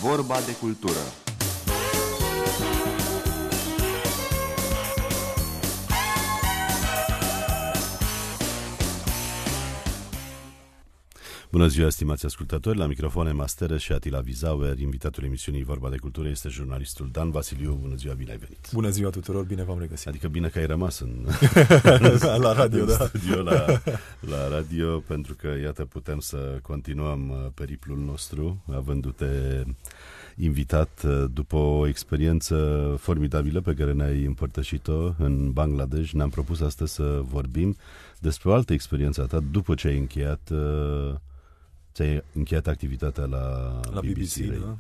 Vorba de cultură. Bună ziua, stimați ascultători, la microfoane Mastere și Atila Vizauer. Invitatul emisiunii Vorba de Cultură este jurnalistul Dan Vasiliu. Bună ziua, bine ai venit. Bună ziua tuturor, bine v-am regăsit. Adică bine că ai rămas la radio, în da. studio la radio, pentru că, iată, putem să continuăm periplul nostru, avându-te invitat după o experiență formidabilă pe care ne-ai împărtășit-o în Bangladesh. Ne-am propus astăzi să vorbim despre o altă experiență a ta după ce ai încheiat activitatea la BBC. Da.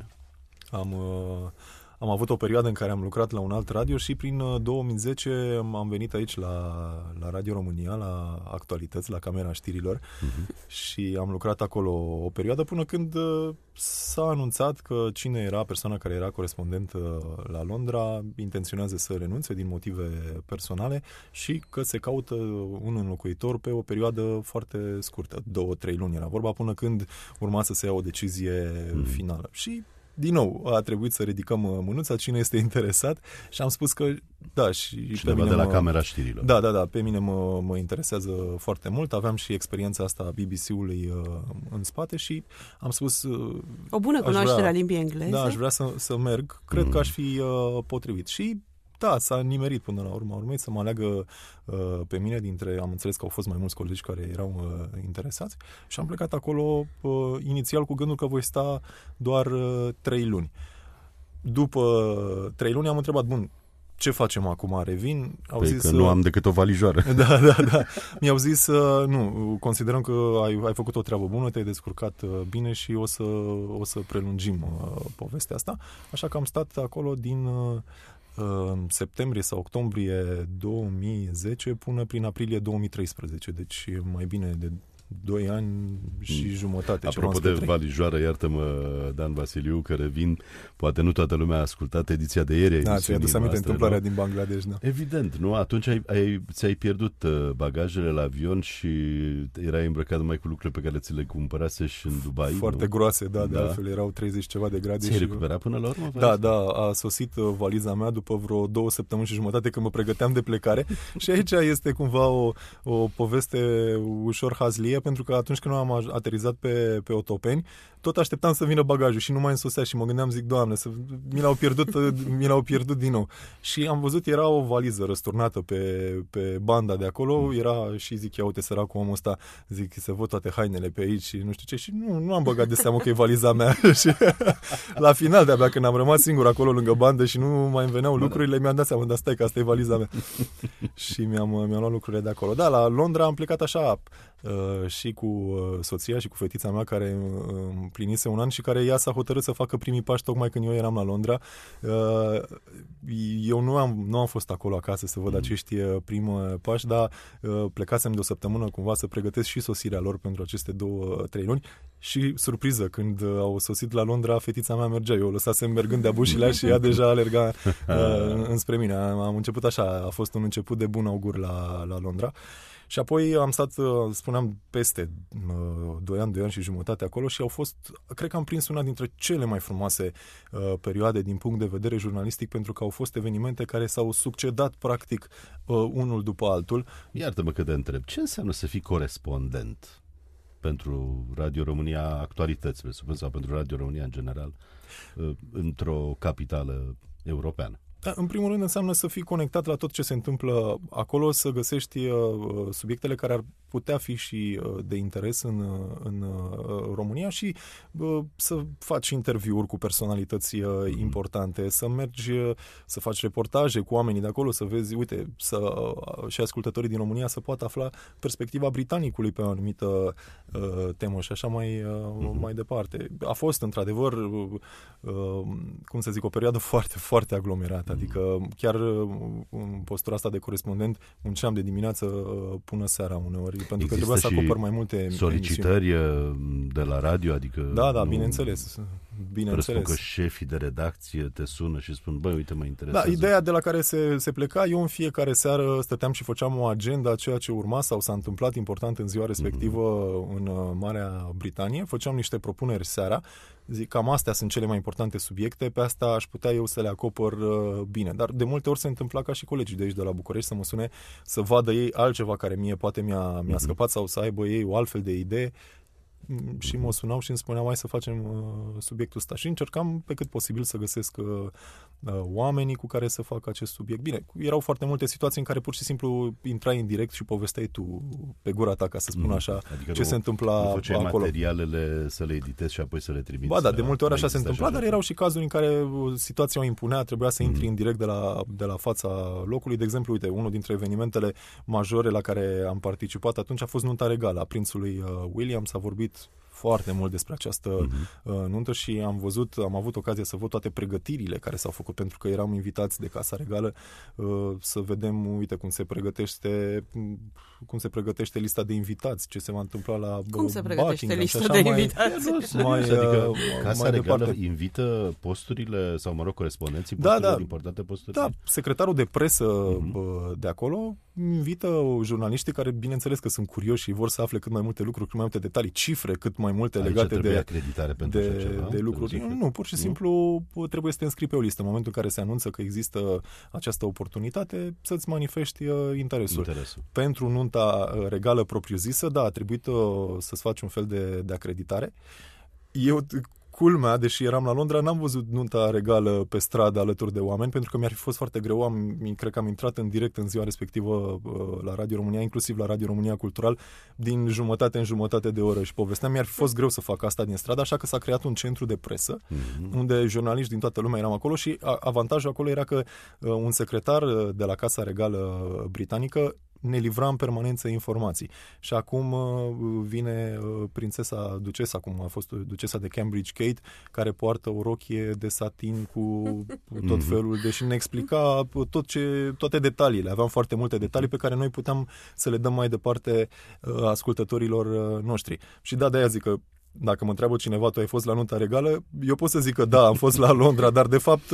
Am avut o perioadă în care am lucrat la un alt radio și prin 2010 am venit aici la Radio România, la Actualități, la Camera Știrilor, și am lucrat acolo o perioadă până când s-a anunțat că cine era persoana care era corespondent la Londra intenționează să renunțe din motive personale și că se caută un înlocuitor pe o perioadă foarte scurtă, 2-3 luni era vorba, până când urma să se ia o decizie finală. Și din nou, a trebuit să ridicăm mânuța, cine este interesat, și am spus că da, și cineva pe mine de la Camera Știrilor. Da, pe mine mă interesează foarte mult. Aveam și experiența asta a BBC-ului în spate și am spus o bună cunoaștere a limbii engleze. Da, aș vrea să merg. Cred că aș fi potrivit. Și da, s-a nimerit până la urma urmei să mă aleagă pe mine dintre, am înțeles că au fost mai mulți colegi care erau interesați și am plecat acolo inițial cu gândul că voi sta doar 3 luni. După 3 luni am întrebat, bun, ce facem acum? Revin? Au zis că nu am decât o valijoară. Da. Mi-au zis, nu, considerăm că ai făcut o treabă bună, te-ai descurcat bine și o să prelungim povestea asta. Așa că am stat acolo din septembrie sau octombrie 2010 până prin aprilie 2013, deci mai bine de 2 ani și jumătate. Apropo de valijoară, iartă-mă, Dan Vasiliu, că revin, poate nu toată lumea a ascultat ediția de ieri. Da, ți-ai adus aminte întâmplarea din Bangladesh, da. Evident, nu? Atunci ți-ai pierdut bagajele la avion și erai îmbrăcat numai cu lucrurile pe care ți le cumpăraseși în Dubai. Foarte groase, da, de altfel erau 30 ceva de grade. Ți-ai recuperat până la urmă? Da, a sosit valiza mea după vreo 2 săptămâni și jumătate când mă pregăteam de plecare și aici este cumva o poveste ușor hazlie, pentru că atunci când am aterizat pe Otopeni, tot așteptam să vină bagajul și nu mai însosea și mă gândeam, zic, Doamne, mi l-au pierdut din nou. Și am văzut, era o valiză răsturnată pe banda de acolo, era și zic, ia uite, săracul omul ăsta, zic, se văd toate hainele pe aici și nu știu ce, și nu am băgat de seamă că e valiza mea. Și la final, de-abia când am rămas singur acolo lângă bandă și nu mai îmi veneau lucrurile, mi-am dat seama, dar stai că asta e valiza mea. Și mi-am luat lucrurile de acolo. Da, la Londra am plecat așa, și cu soția și cu fetița mea care împlinise 1 an și care ea s-a hotărât să facă primii pași tocmai când eu eram la Londra. Eu nu am fost acolo acasă să văd acești primi pași, dar plecasem de o săptămână cumva să pregătesc și sosirea lor pentru aceste 2-3 luni și surpriză, când au sosit la Londra, fetița mea mergea. Eu o lăsasem mergând de-a bușilea și ea deja alerga înspre mine. Am început așa, a fost un început de bun augur la Londra. Și apoi am stat, spuneam, peste 2 ani și jumătate acolo și au fost, cred că am prins una dintre cele mai frumoase perioade din punct de vedere jurnalistic, pentru că au fost evenimente care s-au succedat practic unul după altul. Iartă-mă că te întreb, ce înseamnă să fii corespondent pentru Radio România Actualități, sau pentru Radio România în general, într-o capitală europeană? Da, în primul rând înseamnă să fii conectat la tot ce se întâmplă acolo, să găsești subiectele care ar putea fi și de interes în România și să faci interviuri cu personalități importante, să mergi, să faci reportaje cu oamenii de acolo, să vezi, uite, și ascultătorii din România să poată afla perspectiva britanicului pe o anumită temă și așa mai departe. A fost, într-adevăr, cum să zic, o perioadă foarte, foarte aglomerată. Adică chiar în postura asta de corespondent munceam de dimineață până seara uneori, pentru că trebuia să acopăr mai multe solicitări emisiuni. de la radio, adică... Da, bineînțeles. bineînțeles. Presupun că șefii de redacție te sună și spun, băi, uite, mă interesează. Da, ideea de la care se pleca, eu în fiecare seară stăteam și făceam o agenda a ceea ce urma sau s-a întâmplat important în ziua respectivă în Marea Britanie. Făceam niște propuneri seara. Zic, cam astea sunt cele mai importante subiecte, pe asta aș putea eu să le acopăr bine. Dar de multe ori se întâmpla ca și colegii de aici de la București să mă sune să vadă ei altceva care mie poate mi-a scăpat sau să aibă ei o altfel de idee și mă sunau și îmi spuneau hai să facem subiectul ăsta. Și încercam pe cât posibil să găsesc oamenii cu care să fac acest subiect. Bine, erau foarte multe situații în care pur și simplu intrai în direct și povesteai tu pe gura ta, ca să spun așa, adică ce se întâmpla acolo. Materialele să le editezi și apoi să le trimiți. Ba da, de multe ori așa se întâmpla, dar erau și cazuri în care situația o impunea, trebuia să intri în direct de la fața locului. De exemplu, uite, unul dintre evenimentele majore la care am participat atunci a fost nunta regală a prințului William. S-a vorbit foarte mult despre această nuntă și am avut ocazia să văd toate pregătirile care s-au făcut, pentru că eram invitați de Casa Regală să vedem, uite, cum se pregătește lista de invitați, ce se va întâmpla la cum se pregătește lista de invitați? Adică Casa Regală invită posturile sau, mă rog, corespondenții, posturile importante posturi? Da, secretarul de presă de acolo invită jurnaliștii care, bineînțeles că sunt curioși și vor să afle cât mai multe lucruri, cât mai multe detalii, cifre, cât mai multe legate de lucruri. Nu, pur și simplu trebuie să te înscrii pe o listă. În momentul în care se anunță că există această oportunitate, să-ți manifesti interesul. Pentru nunta regală propriu-zisă, da, a trebuit să-ți faci un fel de acreditare. Eu, culmea, deși eram la Londra, n-am văzut nunta regală pe stradă alături de oameni, pentru că mi-ar fi fost foarte greu. Cred că am intrat în direct în ziua respectivă la Radio România, inclusiv la Radio România Cultural, din jumătate în jumătate de oră și povesteam. Mi-ar fi fost greu să fac asta din stradă, așa că s-a creat un centru de presă, unde jurnaliști din toată lumea eram acolo și avantajul acolo era că un secretar de la Casa Regală Britanică ne livra în permanență informații. Și acum vine ducesa, cum a fost ducesa de Cambridge, Kate, care poartă o rochie de satin cu tot felul, deși ne explica toate detaliile. Aveam foarte multe detalii pe care noi puteam să le dăm mai departe ascultătorilor noștri. Și de-aia zic că dacă mă întreabă cineva, tu ai fost la nunta regală, eu pot să zic că da, am fost la Londra, dar de fapt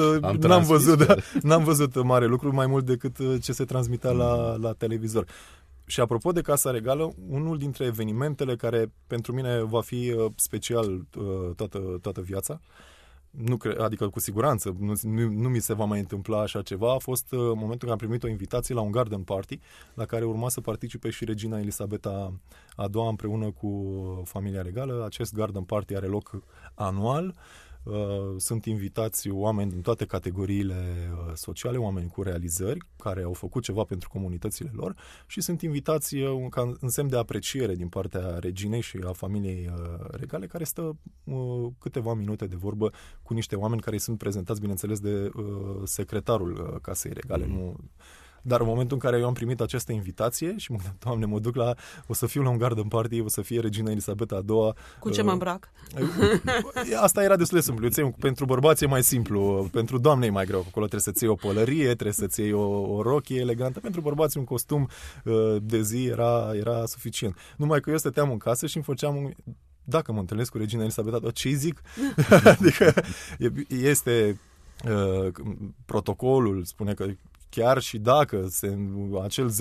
n-am văzut mare lucru, mai mult decât ce se transmitea la televizor. Și apropo de Casa Regală, unul dintre evenimentele care pentru mine va fi special toată viața, adică cu siguranță nu mi se va mai întâmpla așa ceva, a fost momentul când am primit o invitație la un garden party la care urma să participe și regina Elisabeta a II împreună cu familia regală. Acest garden party are loc anual. Sunt invitați oameni din toate categoriile sociale, oameni cu realizări care au făcut ceva pentru comunitățile lor și sunt invitați în semn de apreciere din partea reginei și a familiei regale, care stă câteva minute de vorbă cu niște oameni care sunt prezentați, bineînțeles, de secretarul Casei Regale. Dar în momentul în care eu am primit această invitație și Doamne, mă duc o să fiu la un garden party, o să fie regina Elisabeta a II. Cu ce mă îmbrac? Asta era destul de simplu. Pentru bărbați e mai simplu, pentru doamne e mai greu. Acolo trebuie să-ți iei o pălărie, trebuie să-ți iei o rochie elegantă. Pentru bărbați un costum de zi era suficient. Numai că eu stăteam în casă și îmi făceam dacă mă întâlnesc cu regina Elisabeta, ce-i zic? Adică este protocolul, spune că chiar și dacă acel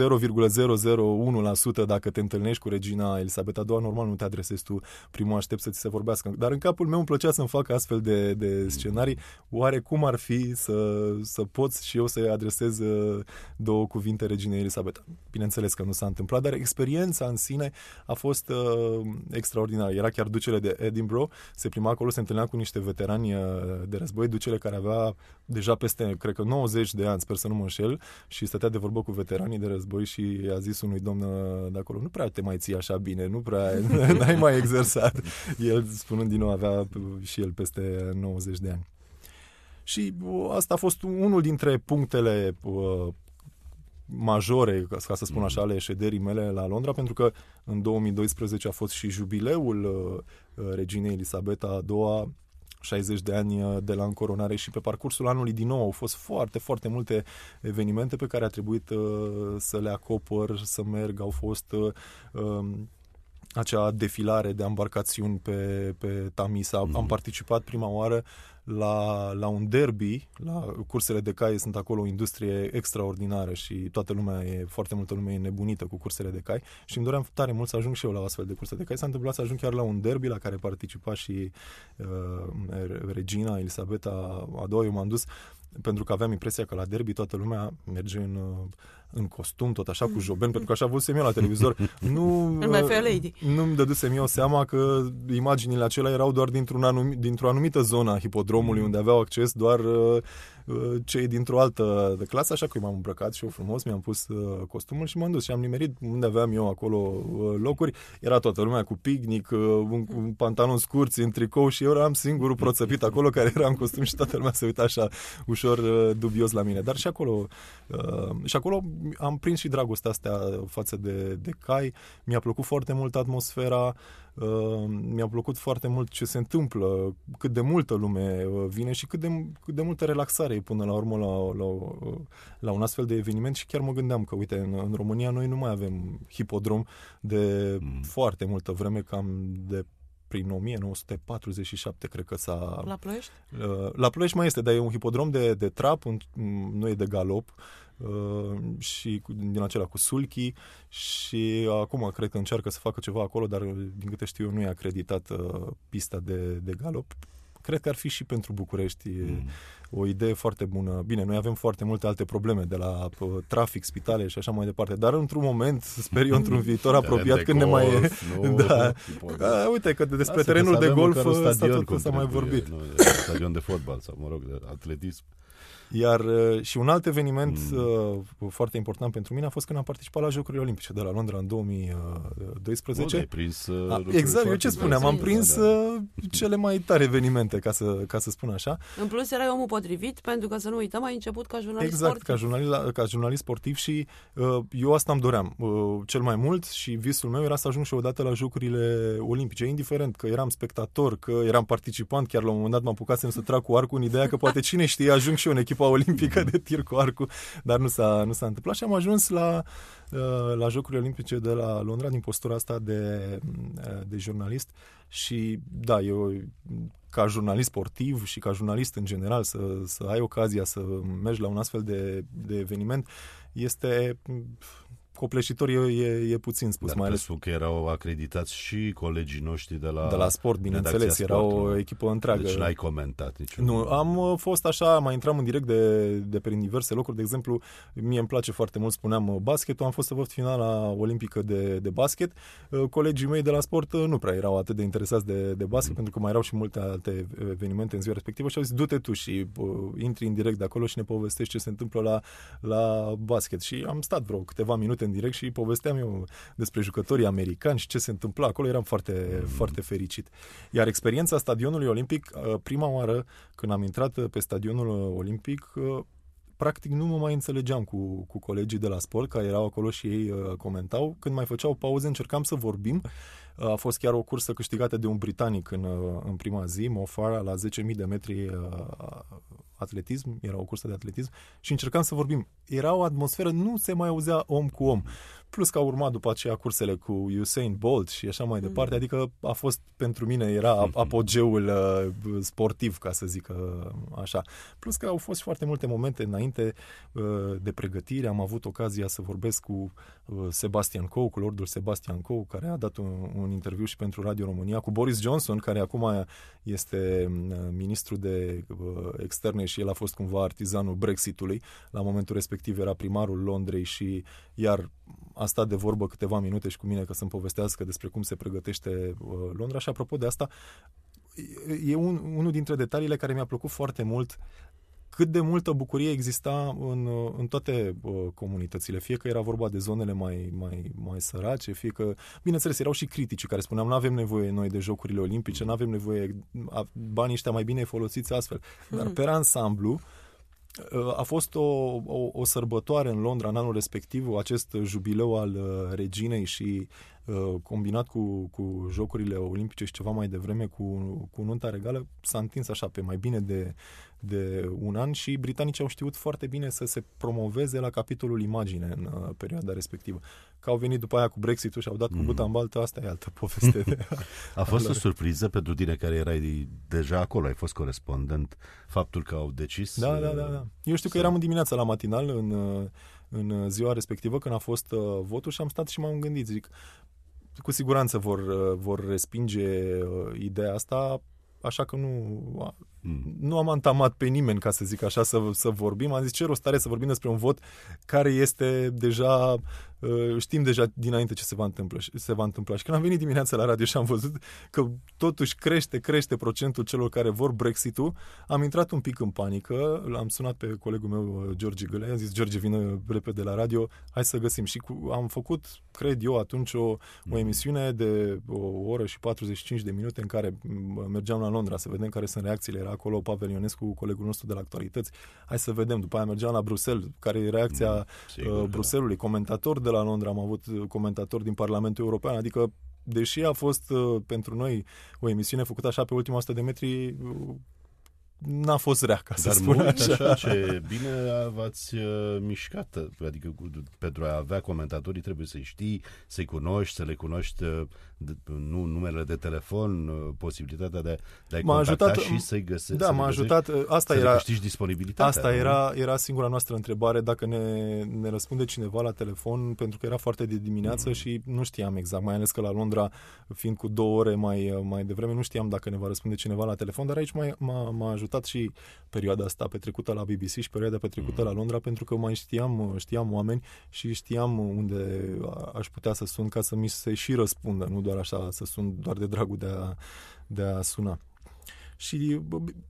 0,001% dacă te întâlnești cu regina Elisabeta II, normal nu te adresezi tu primul, aștept să ți se vorbească. Dar în capul meu îmi plăcea să-mi fac astfel de scenarii. Oare cum ar fi să pot și eu să-i adresez două cuvinte reginei Elisabeta? Bineînțeles că nu s-a întâmplat, dar experiența în sine a fost extraordinară. Era chiar ducele de Edinburgh, se prima acolo, se întâlnea cu niște veterani de război, ducele care avea deja peste, cred că 90 de ani, sper să nu mă înșel, și stătea de vorbă cu veteranii de război și a zis unui domn de acolo, nu prea te mai ții așa bine, nu prea, n-ai mai exersat. El, spunând din nou, avea și el peste 90 de ani. Și asta a fost unul dintre punctele majore, ca să spun așa, ale șederii mele la Londra, pentru că în 2012 a fost și jubileul reginei Elisabeta a II, 60 de ani de la încoronare, și pe parcursul anului din nou au fost foarte, foarte multe evenimente pe care a trebuit să le acopăr, să merg. Au fost acea defilare de embarcațiuni pe Tamis. Am participat prima oară la un derby, la cursele de cai. Sunt acolo o industrie extraordinară și foarte multă lume e nebunită cu cursele de cai și îmi doream tare mult să ajung și eu la o astfel de curse de cai. S-a întâmplat să ajung chiar la un derby la care participa și regina Elisabeta a II. Eu m-am dus pentru că aveam impresia că la derby toată lumea merge în costum, tot așa, cu joben, pentru că așa văzusem eu la televizor. Nu-mi dădusem eu seama că imaginile acelea erau doar dintr-o anumită zonă a hipodromului, unde aveau acces doar cei dintr-o altă clasă, așa că m-am îmbrăcat și eu frumos, mi-am pus costumul și m-am dus și am nimerit unde aveam eu acolo locuri. Era toată lumea cu picnic, un pantalon scurți, în tricou și eu eram singurul proțăpit acolo care era în costum și toată lumea se uita așa ușor dubios la mine. Dar și acolo am prins și dragostea asta față de cai. Mi-a plăcut foarte mult atmosfera, mi-a plăcut foarte mult ce se întâmplă, cât de multă lume vine și cât de multă relaxare e până la urmă la un astfel de eveniment. Și chiar mă gândeam că, uite, în România noi nu mai avem hipodrom de foarte multă vreme, cam de prin 1947, cred că s-a... La Ploiești? La Ploiești mai este, dar e un hipodrom de trap, nu e de galop, și din acela cu sulchi și acum cred că încearcă să facă ceva acolo, dar din câte știu eu nu e acreditată pista de galop. Cred că ar fi și pentru București o idee foarte bună. Bine, noi avem foarte multe alte probleme, de la trafic, spitale și așa mai departe, dar într-un moment, sper eu, într-un viitor apropiat, când golf, ne mai... uite că despre terenul de golf s-a mai vorbit. Stadion de fotbal sau, mă rog, de atletism. Iar și un alt eveniment foarte important pentru mine a fost când am participat la Jocurile Olimpice de la Londra în 2012. Ai prins exact, eu ce spuneam, am prins cele mai tare evenimente, ca să spun așa. În plus, erai omul potrivit, pentru că, să nu uităm, ai început ca jurnalist sportiv. Ca jurnalist sportiv și eu asta îmi doream cel mai mult și visul meu era să ajung și odată la Jocurile Olimpice, indiferent că eram spectator, că eram participant, chiar la un moment dat m-am apucat să trag cu arcul în ideea că poate cine știe ajung și eu în echipa olimpică de tir cu arcul, dar nu s-a întâmplat și am ajuns la Jocurile Olimpice de la Londra din postura asta de jurnalist și da, eu ca jurnalist sportiv și ca jurnalist în general să ai ocazia să mergi la un astfel de eveniment este... copleșitor e puțin spus. Dar mai ales că erau acreditați și colegii noștri de la sport, bineînțeles, era o echipă întreagă. Deci n-ai comentat niciun. Nu, am fost așa, mai intram în direct de prin diverse locuri. De exemplu, mie îmi place foarte mult, spuneam, basketul. Am fost să văd finala olimpică de basket. Colegii mei de la sport nu prea erau atât de interesați de basket, pentru că mai erau și multe alte evenimente în ziua respectivă și au zis, du-te tu și intri în direct de acolo și ne povestești ce se întâmplă la basket. Și am stat vreo câteva minute în direct și povesteam eu despre jucătorii americani și ce se întâmpla acolo, eram foarte, foarte fericit. Iar experiența stadionului olimpic, prima oară când am intrat pe stadionul olimpic, practic nu mă mai înțelegeam cu colegii de la sport, care erau acolo și ei comentau. Când mai făceau pauze, încercam să vorbim. A fost chiar o cursă câștigată de un britanic în prima zi, Mo Farah, la 10.000 de metri atletism, era o cursă de atletism și încercam să vorbim. Era o atmosferă, nu se mai auzea om cu om. Plus că au urmat după aceea cursele cu Usain Bolt și așa mai departe, adică a fost pentru mine, era apogeul sportiv, ca să zic așa. Plus că au fost foarte multe momente înainte de pregătire, am avut ocazia să vorbesc cu Sebastian Coe, cu Lordul Sebastian Coe, care a dat un interviu și pentru Radio România, cu Boris Johnson, care acum este ministru de externe și el a fost cumva artizanul Brexitului. La momentul respectiv era primarul Londrei și iar a stat de vorbă câteva minute și cu mine că să-mi povestească despre cum se pregătește Londra. Și apropo de asta, e unul dintre detaliile care mi-a plăcut foarte mult, cât de multă bucurie exista în toate comunitățile, fie că era vorba de zonele mai sărace, fie că, bineînțeles, erau și critici care spuneau, nu avem nevoie noi de Jocurile Olimpice, nu avem nevoie, banii ăștia mai bine folosiți astfel. Dar pe ansamblu a fost o sărbătoare în Londra în anul respectiv, acest jubileu al reginei și combinat cu Jocurile Olimpice și ceva mai devreme cu nunta regală, s-a întins așa pe mai bine de un an și britanicii au știut foarte bine să se promoveze la capitolul imagine în perioada respectivă. Că au venit după aia cu Brexit-ul și au dat cu buta în baltă, asta e altă poveste. A fost o surpriză pentru tine care erai deja acolo, ai fost corespondent, faptul că au decis... Da. Eu știu că eram în dimineața la matinal în ziua respectivă când a fost votul și am stat și m-am gândit, zic, cu siguranță vor respinge ideea asta, așa că nu am antamat pe nimeni, ca să zic așa, să vorbim. Am zis, ce rost are să vorbim despre un vot care este deja, știm deja dinainte ce se va întâmpla. Și când am venit dimineața la radio și am văzut că totuși crește procentul celor care vor Brexit-ul, am intrat un pic în panică, l-am sunat pe colegul meu, George Gălea, am zis, George, vină repede la radio, hai să găsim. Și am făcut, cred eu, atunci o emisiune de o oră și 45 de minute în care mergeam la Londra să vedem care sunt reacțiile. Era acolo Pavel Ionescu, colegul nostru de la Actualități. Hai să vedem. După aia mergeam la Bruxelles, care e reacția Bruxellesului. Comentator de la Londra, am avut comentator din Parlamentul European, adică deși a fost pentru noi o emisiune făcută așa pe ultima 100 de metri, n-a fost rea, ca să spun așa. Ce bine v-ați mișcat. Adică pentru a avea comentatorii trebuie să-i știi, să-i cunoști, să le cunoști numele de telefon, posibilitatea de a-i contacta și să-i găsești. Da, m-a ajutat. Asta să era, câștigi disponibilitatea. Asta era singura noastră întrebare, dacă ne răspunde cineva la telefon, pentru că era foarte de dimineață și nu știam exact, mai ales că la Londra, fiind cu 2 ore mai devreme, nu știam dacă ne va răspunde cineva la telefon, dar aici m-a ajutat și perioada asta petrecută la BBC și perioada petrecută la Londra, pentru că mai știam oameni și știam unde aș putea să sun ca să mi se și răspundă, nu doar așa să sun doar de dragul de a suna. Și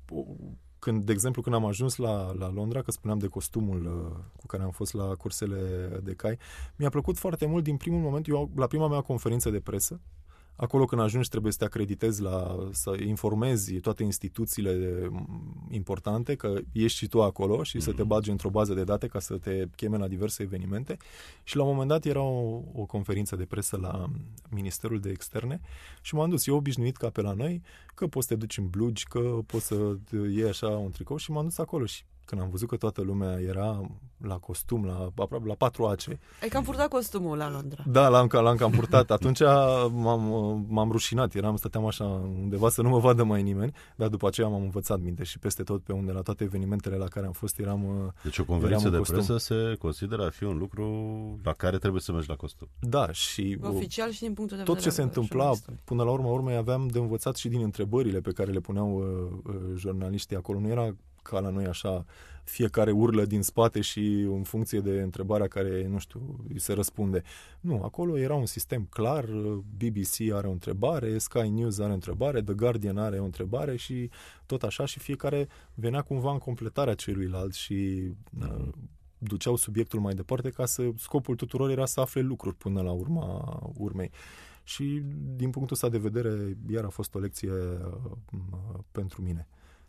de exemplu, când am ajuns la Londra, că spuneam de costumul cu care am fost la cursele de cai, mi-a plăcut foarte mult din primul moment. Eu, la prima mea conferință de presă, acolo când ajungi trebuie să te acreditezi, să informezi toate instituțiile importante că ești și tu acolo și să te bagi într-o bază de date ca să te cheme la diverse evenimente. Și la un moment dat era o conferință de presă la Ministerul de Externe și m-am dus. Eu obișnuit ca pe la noi, că poți să te duci în blugi, că poți să iei așa un tricou și m-am dus acolo și când am văzut că toată lumea era la costum, aproape la 4 ace. Ai cam purtat costumul la Londra. Da, l-am cam purtat. Atunci m-am rușinat. Stăteam așa undeva să nu mă vadă mai nimeni, dar după aceea m-am învățat minte și peste tot pe unde, la toate evenimentele la care am fost, eram. Deci o conferință de presă se consideră a fi un lucru la care trebuie să mergi la costum. Da, și oficial și din punctul de tot vedere. Ce se întâmpla, până la urmei aveam de învățat și din întrebările pe care le puneau jurnaliștii acolo. Nu era ca la noi așa, fiecare urlă din spate și în funcție de întrebarea care, nu știu, îi se răspunde. Nu, acolo era un sistem clar, BBC are o întrebare, Sky News are o întrebare, The Guardian are o întrebare și tot așa și fiecare venea cumva în completarea celuilalt și duceau subiectul mai departe ca scopul tuturor era să afle lucruri până la urmei. Și din punctul ăsta de vedere, iar a fost o lecție pentru mine.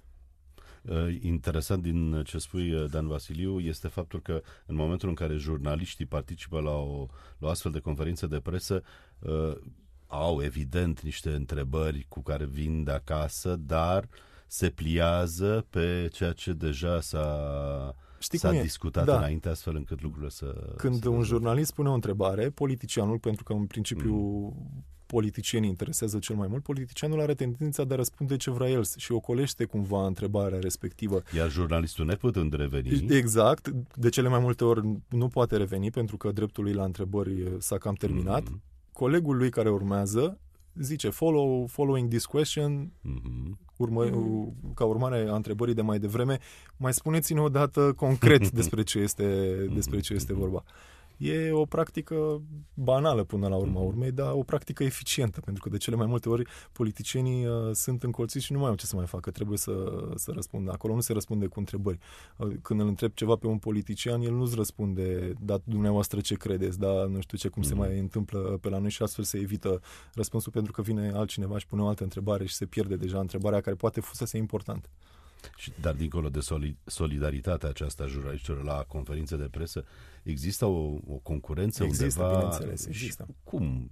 Interesant din ce spui, Dan Vasiliu, este faptul că în momentul în care jurnaliștii participă la o astfel de conferință de presă, au evident niște întrebări cu care vin de acasă, dar se pliază pe ceea ce deja s-a discutat înainte, astfel încât lucrurile să... Când un jurnalist pune o întrebare, politicianul, pentru că în principiu politicienii interesează cel mai mult, politicianul are tendința de a răspunde ce vrea el și ocolește cumva întrebarea respectivă. Iar jurnalistul neputând reveni... Exact. De cele mai multe ori nu poate reveni pentru că dreptul lui la întrebări s-a cam terminat. Colegul lui care urmează zice following this question, ca urmare a întrebării de mai devreme, mai spuneți-ne odată concret despre ce este vorba. E o practică banală până la urma urmei, dar o practică eficientă, pentru că de cele mai multe ori politicienii sunt încolțiți și nu mai au ce să mai facă, trebuie să răspundă. Acolo nu se răspunde cu întrebări. Când îl întreb ceva pe un politician, el nu-ți răspunde, dar dumneavoastră ce credeți, dar nu știu ce, cum se mai întâmplă pe la noi și astfel se evită răspunsul pentru că vine altcineva și pune o altă întrebare și se pierde deja întrebarea care poate fusese importantă. Dar dincolo de solidaritatea aceasta a jurnaliștilor la conferințe de presă, există o concurență există, undeva? Bineînțeles, există.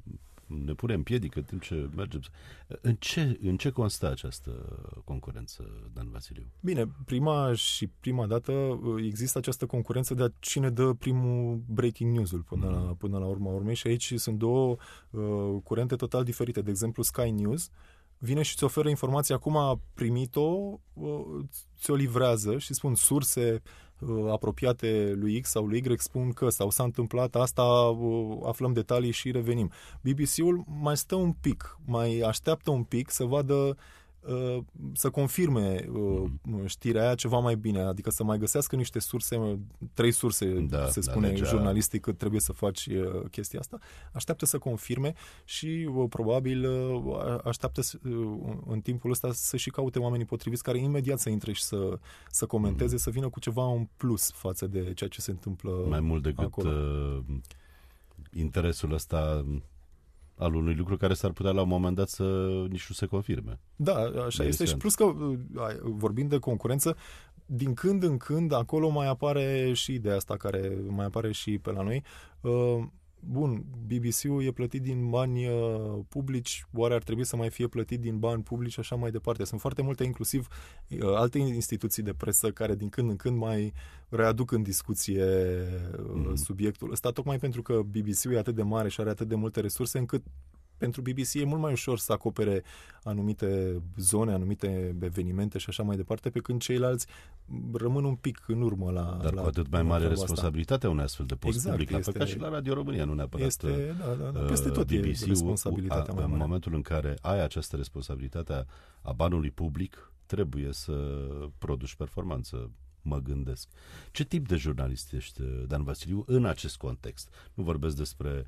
ne pune în piedică în timp ce mergem. În ce constă această concurență, Dan Vasiliu? Bine, prima dată există această concurență de cine dă primul breaking news-ul până la urma urmei și aici sunt două curente total diferite. De exemplu, Sky News vine și îți oferă informația, acum a primit-o, ți-o livrează și spun surse apropiate lui X sau lui Y spun că sau s-a întâmplat asta, aflăm detalii și revenim. BBC-ul mai stă un pic, mai așteaptă un pic să vadă, să confirme știrea aia ceva mai bine, adică să mai găsească niște surse, 3 surse, se spune jurnalistic că trebuie să faci chestia asta, așteaptă să confirme și probabil așteaptă în timpul ăsta să și caute oamenii potriviți care imediat să intre și să comenteze, să vină cu ceva în plus față de ceea ce se întâmplă mai mult decât acolo. Interesul ăsta al unui lucru care s-ar putea la un moment dat să nici nu se confirme. Da, așa este și plus că, vorbind de concurență, din când în când acolo mai apare și ideea asta care mai apare și pe la noi. Bun, BBC-ul e plătit din bani publici, oare ar trebui să mai fie plătit din bani publici și așa mai departe. Sunt foarte multe, inclusiv alte instituții de presă care din când în când mai readuc în discuție subiectul ăsta, tocmai pentru că BBC-ul e atât de mare și are atât de multe resurse încât pentru BBC e mult mai ușor să acopere anumite zone, anumite evenimente și așa mai departe, pe când ceilalți rămân un pic în urmă la... Dar cu atât mai mare responsabilitatea unui astfel de post public. Este, ca și la Radio România, nu neapărat. Este, peste tot e responsabilitatea mai mare. În momentul în care ai această responsabilitate a banului public, trebuie să produci performanță, mă gândesc. Ce tip de jurnalist ești, Dan Vasiliu, în acest context? Nu vorbesc despre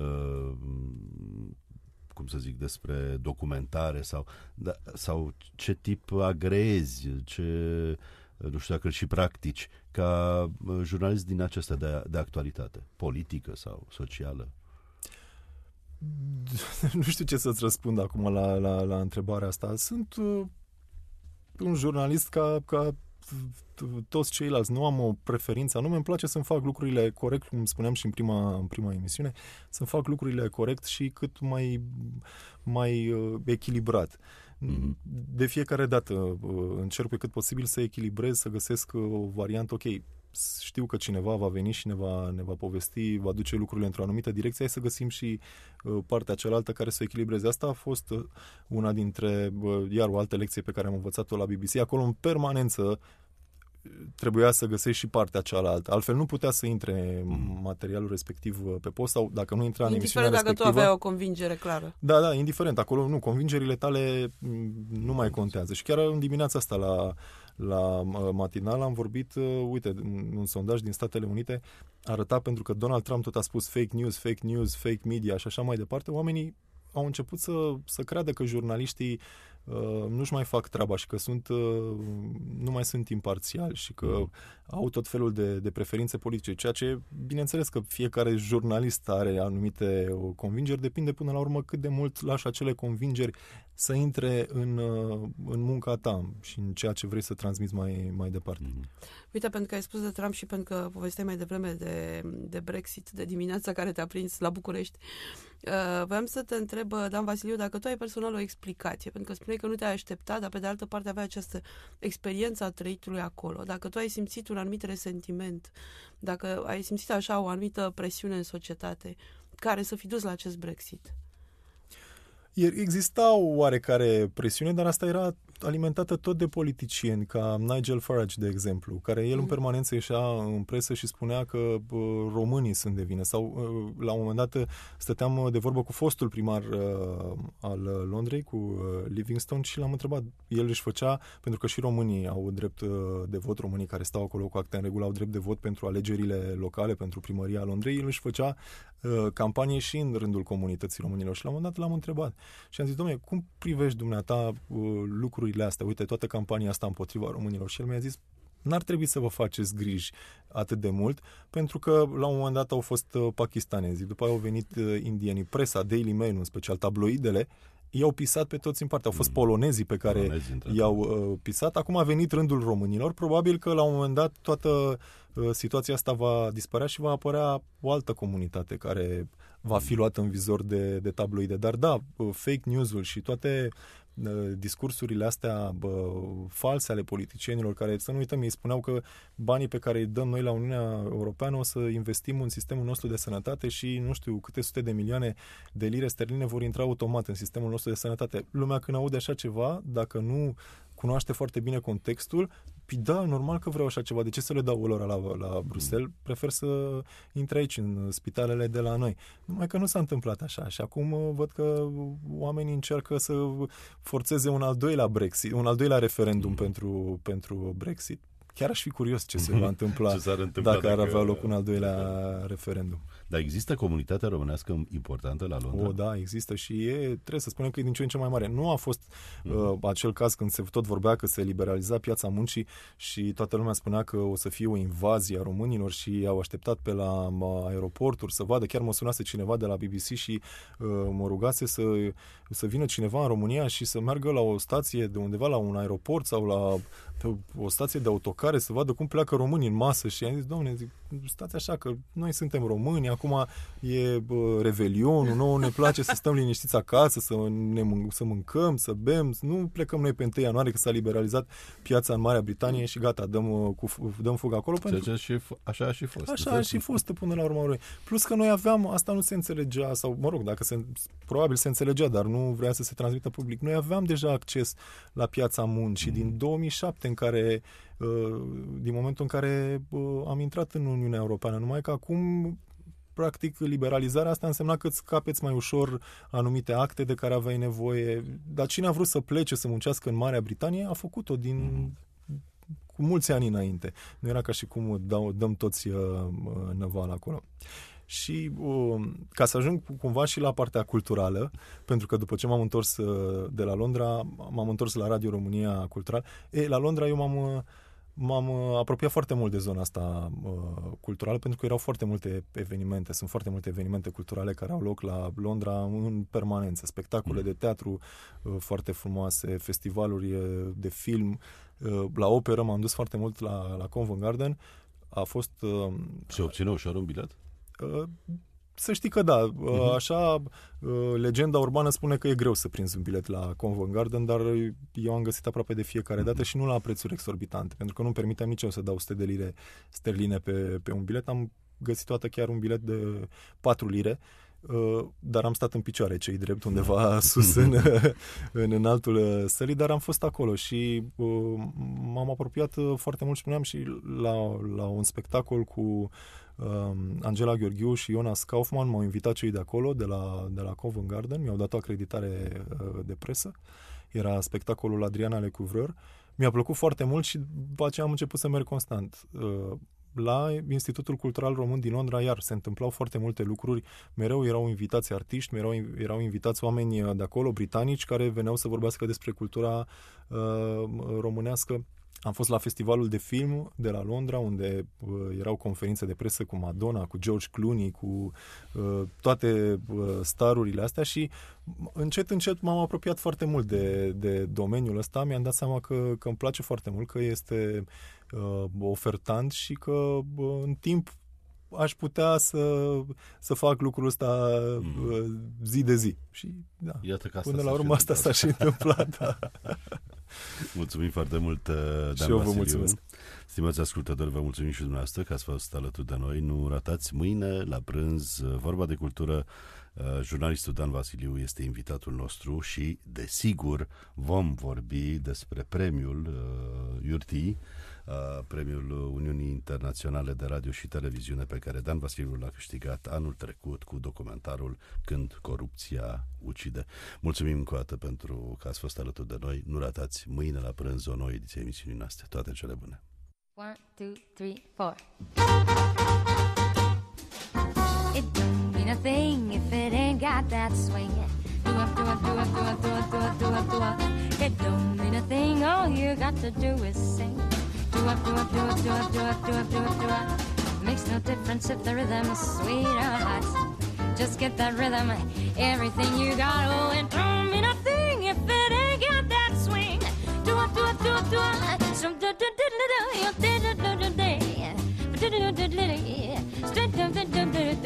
despre documentare sau ce tip agreezi, nu știu dacă și practici ca jurnalist din acesta de actualitate, politică sau socială? Nu știu ce să-ți răspund acum la întrebarea asta. Sunt un jurnalist ca toți ceilalți, nu am o preferință, anume îmi place să-mi fac lucrurile corect, cum spuneam și în prima emisiune, să-mi fac lucrurile corect și cât mai echilibrat. De fiecare dată încerc pe cât posibil să echilibrez, să găsesc o variantă, ok, știu că cineva va veni și ne va povesti, va duce lucrurile într-o anumită direcție, hai să găsim și partea cealaltă care să echilibreze. Asta a fost una dintre, iar o altă lecție pe care am învățat-o la BBC. Acolo în permanență trebuia să găsești și partea cealaltă. Altfel nu putea să intre materialul respectiv pe post sau dacă nu intra în emisiunea respectivă... Indiferent dacă tu aveai o convingere clară. Da, indiferent. Acolo nu, convingerile tale nu mai contează. Și chiar în dimineața asta la matinal am vorbit, uite, un sondaj din Statele Unite arăta, pentru că Donald Trump tot a spus fake news, fake media și așa mai departe, oamenii au început să creadă că jurnaliștii nu-și mai fac treaba și că nu mai sunt imparțiali și că au tot felul de preferințe politice, ceea ce, bineînțeles că fiecare jurnalist are anumite convingeri, depinde până la urmă cât de mult lași acele convingeri să intre în munca ta și în ceea ce vrei să transmiți mai departe. Uite, pentru că ai spus de Trump și pentru că povesteai mai devreme de Brexit, de dimineața care te-a prins la București, voiam să te întreb, Dan Vasiliu, dacă tu ai personal o explicație, pentru că spuneai că nu te-ai așteptat, dar pe de altă parte avea această experiență a trăitului acolo. Dacă tu ai simțit un anumit resentiment, dacă ai simțit așa o anumită presiune în societate, care să fi dus la acest Brexit? Exista o oarecare presiune, dar asta era alimentată tot de politicieni, ca Nigel Farage, de exemplu, care el în permanență ieșea în presă și spunea că românii sunt de vină. Sau, la un moment dat, stăteam de vorbă cu fostul primar al Londrei, cu Livingstone, și l-am întrebat. El își făcea, pentru că și românii au drept de vot, românii care stau acolo cu acte în regulă au drept de vot pentru alegerile locale, pentru primăria Londrei, el își făcea campanie și în rândul comunității românilor. Și la un moment dat l-am întrebat. Și am zis, dom'le, cum privești dumneata lucrurile astea? Uite, toată campania asta împotriva românilor. Și el mi-a zis, n-ar trebui să vă faceți griji atât de mult, pentru că la un moment dat au fost pakistanezi, după aia au venit indienii, presa, Daily Mail, în special tabloidele, i-au pisat pe toți în parte. Au fost polonezii pe care i-au pisat. Acum a venit rândul românilor. Probabil că la un moment dat toată situația asta va dispărea și va apărea o altă comunitate care va fi luată în vizor de tabloide. Dar da, fake news-ul și toate discursurile astea false ale politicienilor, care, să nu uităm, ei spuneau că banii pe care îi dăm noi la Uniunea Europeană o să investim în sistemul nostru de sănătate și nu știu câte sute de milioane de lire sterline vor intra automat în sistemul nostru de sănătate. Lumea, când aude așa ceva, dacă nu cunoaște foarte bine contextul, da, normal că vreau așa ceva. De ce să le dau lor la Bruxelles? Prefer să intre aici, în spitalele de la noi. Numai că nu s-a întâmplat așa. Și acum văd că oamenii încearcă să forțeze un al doilea referendum pentru Brexit. Chiar aș fi curios ce se va întâmpla dacă ar avea loc un al doilea referendum. Dar există comunitatea românească importantă la Londra? Da, există și trebuie să spunem că e din ce în ce mai mare. Nu a fost acel caz când se tot vorbea că se liberaliza piața muncii și toată lumea spunea că o să fie o invazie a românilor și au așteptat pe la aeroporturi să vadă. Chiar mă sunase cineva de la BBC și mă rugase să vină cineva în România și să meargă la o stație de undeva, la un aeroport sau la o stație de autocare să vadă cum pleacă românii în masă și am zis, dom'le, stați așa că noi suntem români, acum e revelionul, nouă ne place să stăm liniștiți acasă, să mâncăm, să bem, nu plecăm noi pe 1 ianuarie că s-a liberalizat piața în Marea Britanie și gata, dăm fugă acolo. Așa a și fost. Așa a și fost până la urmă. Plus că noi aveam, asta nu se înțelegea, sau mă rog, probabil se înțelegea, dar nu vrea să se transmită public. Noi aveam deja acces la piața muncii din 2007, din momentul în care am intrat în Uniunea Europeană, numai că acum practic liberalizarea asta însemna că îți capeți mai ușor anumite acte de care aveai nevoie, dar cine a vrut să plece să muncească în Marea Britanie a făcut-o cu mulți ani înainte. Nu era ca și cum dăm toți năval acolo. Și ca să ajung cumva și la partea culturală, pentru că după ce m-am întors de la Londra, m-am întors la Radio România Cultural. La Londra eu m-am apropiat foarte mult de zona asta culturală, pentru că erau foarte multe evenimente, sunt foarte multe evenimente culturale care au loc la Londra în permanență, spectacole de teatru foarte frumoase, festivaluri de film, la operă m-am dus foarte mult la Covent Garden. A fost... Se obține ușor un bilet? Să știi că da, așa legenda urbană spune că e greu să prinzi un bilet la Covent Garden, dar eu am găsit aproape de fiecare dată și nu la prețuri exorbitante, pentru că nu-mi permiteam nici eu să dau 100 de lire sterline pe un bilet. Am găsit toată chiar un bilet de 4 lire, dar am stat în picioare, cei drept, undeva sus în altul sălii, dar am fost acolo și m-am apropiat foarte mult, spuneam, și la un spectacol cu Angela Gheorghiu și Jonas Kaufman. M-au invitat cei de acolo, de la Covent Garden, mi-au dat o acreditare de presă. Era spectacolul Adriana Lecouvreur. Mi-a plăcut foarte mult și după aceea am început să merg constant. La Institutul Cultural Român din Londra, iar se întâmplau foarte multe lucruri, mereu erau invitați artiști, erau invitați oameni de acolo, britanici, care veneau să vorbească despre cultura românească. Am fost la festivalul de film de la Londra, unde erau conferințe de presă cu Madonna, cu George Clooney, cu toate starurile astea și încet m-am apropiat foarte mult de domeniul ăsta. Mi-am dat seama că îmi place foarte mult, că este ofertant și că în timp aș putea să fac lucrul ăsta zi de zi. Și da, iată că până la urmă asta s-a și întâmplat. Da. Mulțumim foarte mult, Dan și eu Vasiliu. vă mulțumesc. Stimați ascultători, vă mulțumim și dumneavoastră că ați fost alături de noi. Nu ratați mâine la prânz Vorba de Cultură. Jurnalistul Dan Vasiliu este invitatul nostru și, desigur, vom vorbi despre premiul URTI, premiul Uniunii Internaționale de Radio și Televiziune, pe care Dan Vasiliu l-a câștigat anul trecut cu documentarul Când corupția ucide. Mulțumim încă o dată pentru că ați fost alături de noi. Nu ratați mâine la prânz o nouă ediție a emisiunii noastre. Toate cele bune! 1, 2, 3, 4. It don't mean a thing if it ain't got that swing. Do up, do up, do up, do up, do up, do up, do up, do up. It don't mean a thing, all you got to do is sing. Do up, do up, do up, do up, do up, do up, do up, do up. Makes no difference if the rhythm is sweet or hot. Just get that rhythm, everything you got. Oh, it don't mean a thing if it ain't got that swing. Do up, do up, do up, do up. Some do do do do do do do do do do do.